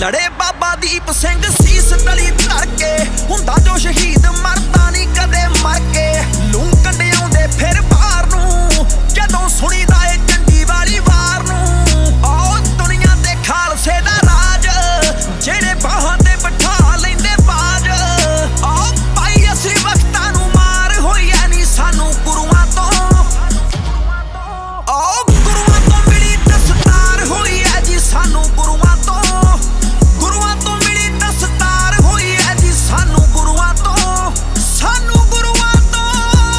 ਲੜੇ ਬਾਬਾ ਦੀਪ ਸਿੰਘ ਸੀਸ ਤਲੀ ਧਰ ਕੇ, ਹੁੰਦਾ ਜੋ ਸ਼ਹੀਦ ਮਰਦਾ ਨਹੀਂ ਕਦੇ ਮਰ ਕੇ। ਲੂੰ ਕੰਡਿਆਉਂਦੇ ਫਿਰ ਬਾਹਰ ਨੂੰ, ਜਦੋਂ ਸੁਣੀਦਾ ਏ ਚੰਡੀ ਵਾਲੀ ਵਾਰ ਨੂੰ। ਆਓ ਦੁਨੀਆ ਤੇ ਖਾਲਸੇ ਦਾ ਰਾਜ, ਜਿਹੜੇ ਬਾਹਾਂ ਤੇ ਬਿਠਾ ਲੈਂਦੇ ਬਾਜ। ਆਓ ਭਾਈ ਅਸੀਂ ਵਕਤਾਂ ਨੂੰ ਮਾਰ ਹੋਈ ਐ ਨੀ ਸਾਨੂੰ ਗੁਰੂਆਂ ਤੋਂ। ਆਓ ਗੁਰੂਆਂ ਤੋਂ ਮਿਲੀ ਦਸਤਾਰ ਹੋਈ ਐ ਜੀ ਸਾਨੂੰ ਗੁਰੂਆਂ ਤੋਂ। ਗੁਰੂਆਂ ਤੋਂ ਮਿਲੀ ਦਸਤਾਰ ਹੋਈ ਐ ਜੀ ਸਾਨੂੰ ਗੁਰੂਆਂ ਤੋਂ। ਸਾਨੂੰ ਗੁਰੂਆਂ ਤੋਂ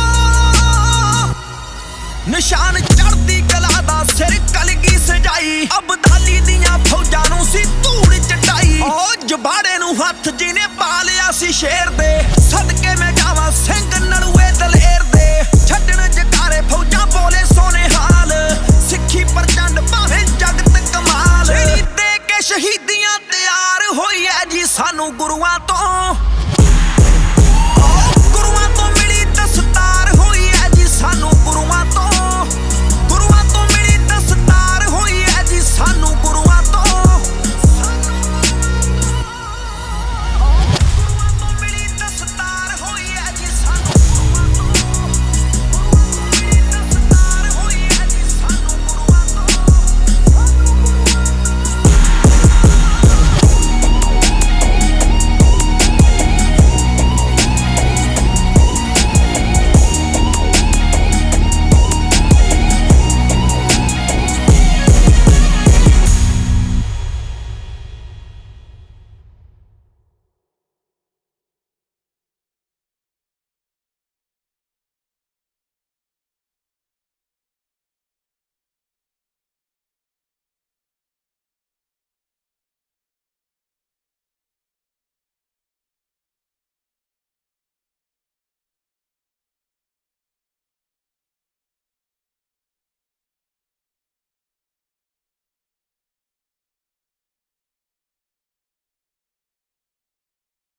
ਨਿਸ਼ਾਨ ਚੜ੍ਹਦੀ ਕਲਾ ਦਾ ਸਿਰ ਕਲਗੀ ਸਜਾਈ। ਅਬਦਾਲੀ ਦੀਆਂ ਫੌਜਾਂ ਨੂੰ ਸੀ ਧੂੜ ਚਟਾਈ। ਓ ਜਬਾੜੇ ਨੂੰ ਹੱਥ ਜਿਹਨੇ ਪਾ ਲਿਆ ਸੀ ਸ਼ੇਰ ਦੇ, ਸਦਕੇ ਮੈਂ ਜਾਵਾਂ ਸਿੰਘ ਨਲੂਏ ਦਲੇਰ ਦੇ। ਛੱਡਣ ਜਕਾਰੇ ਫੌਜਾਂ ਬੋਲੇ ਸੋ